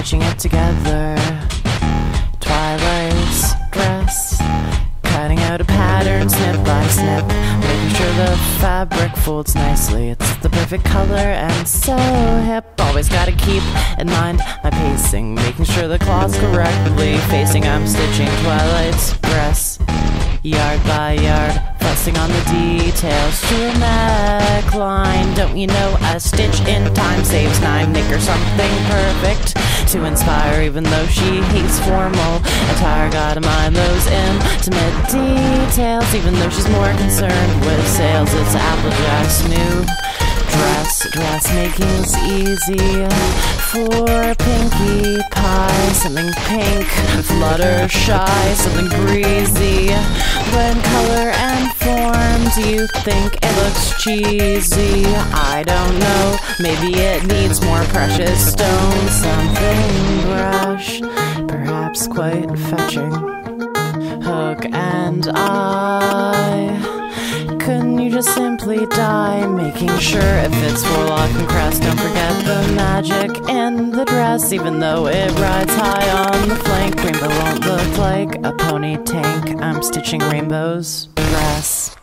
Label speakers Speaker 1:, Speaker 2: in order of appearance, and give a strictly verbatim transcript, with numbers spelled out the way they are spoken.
Speaker 1: stitching it together. Twilight's dress, cutting out a pattern snip by snip, making sure the fabric folds nicely. It's the perfect color and so hip. Always gotta keep in mind my pacing, making sure the cloth's correctly facing. I'm stitching Twilight's dress, yard by yard, fussing on the details to a neckline. Don't you know a stitch in time saves nine? Make her something perfect to inspire, even though she hates formal attire. Gotta mind those intimate details, even though she's more concerned with sales. It's Applejack's new dress. Dressmaking's easy for Pinkie Pie. Something pink, Fluttershy, something breezy. When color and forms you think it looks cheesy, I don't know, maybe it needs more precious stones. Something brash, perhaps quite fetching. Hook and eye, couldn't you just simply die? Making sure it fits Warlock and Crest. Don't forget the magic in the dress, even though it rides high on the flank. Rainbow won't look like a pony tank. I'm stitching Rainbow's dress.